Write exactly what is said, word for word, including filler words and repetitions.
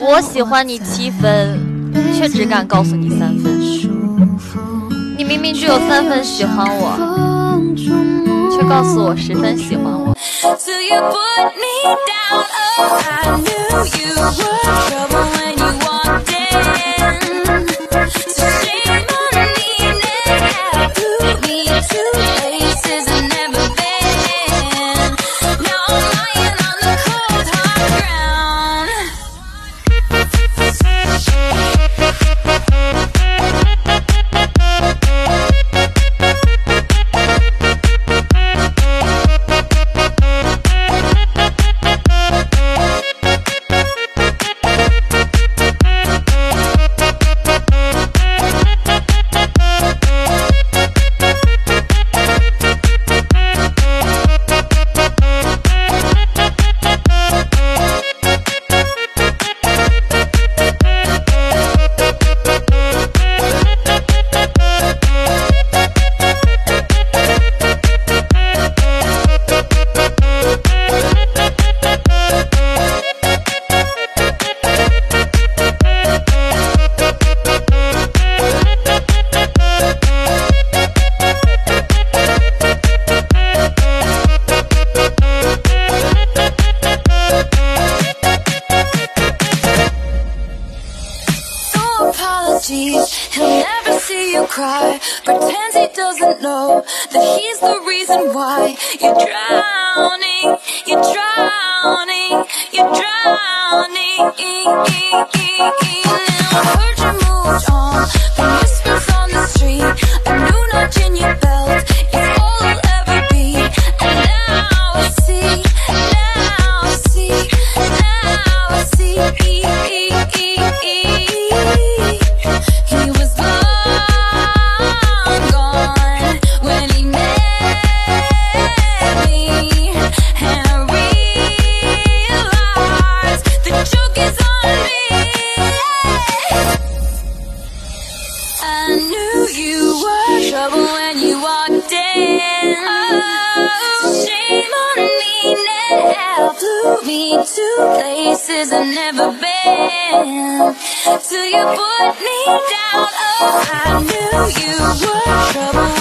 我喜欢你七分，却只敢告诉你三分。你明明只有三分喜欢我，却告诉我十分喜欢我。 He'll never see you cry. Pretends he doesn't know that he's the reason why you're drowning, you're drowning, you're drowning. Now I heard you moved on from whispers on the street. A new notch in your belt is all I'll ever be. And now I see, now I see, now I see. He was long gone when he met me, and I realized the joke is on me. I knew you were trouble when you walked in. Oh, shame on me now. Flew me to places I've never been, till you put me down. Oh, I knew you were trouble.